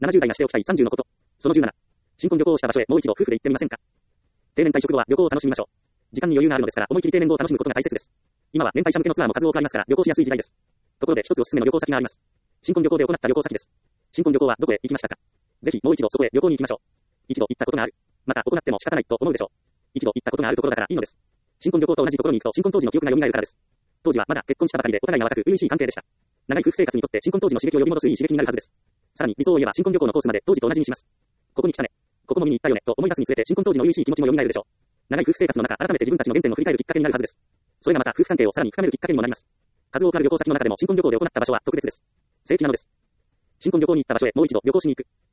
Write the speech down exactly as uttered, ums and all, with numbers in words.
ななじゅう代がしておきたいさんじゅうのこと。そのじゅうなな。新婚旅行をした場所へもう一度夫婦で行ってみませんか。定年退職後は旅行を楽しみましょう。時間に余裕があるのですから思い切り定年後を楽しむことが大切です。今は年配者向けのツアーも数多くありますから旅行しやすい時代です。ところで一つおすすめの旅行先があります。新婚旅行で行った旅行先です。新婚旅行はどこへ行きましたか。ぜひもう一度そこへ旅行に行きましょう。一度行ったことがある。また行っても仕方ないと思うでしょう。一度行ったことがあるところだからいいのです。新婚旅行と同じところに行くと新婚当時の記憶が蘇るからです。当時はまだ結婚したばかりでお互いが若く初々しい関係でした。長い夫婦生活にとって新婚当時の刺激を呼び戻すいい刺激になるはずです。さらに理想を言えば新婚旅行のコースまで当時と同じにします。ここに来たね。ここも見に行ったよねと思い出すにつれて新婚当時の初々しい気持ちも蘇るでしょう。長い夫婦生活の中改めて自分たちの原点を振り返るきっかけになるはずです。それがまた夫婦関係をさらに深めるきっかけにもなります。数多くある旅行先の中でも新婚旅行で行った場所は特別です。聖地なのです。新婚旅行に行った場所へもう一度旅行しに行く。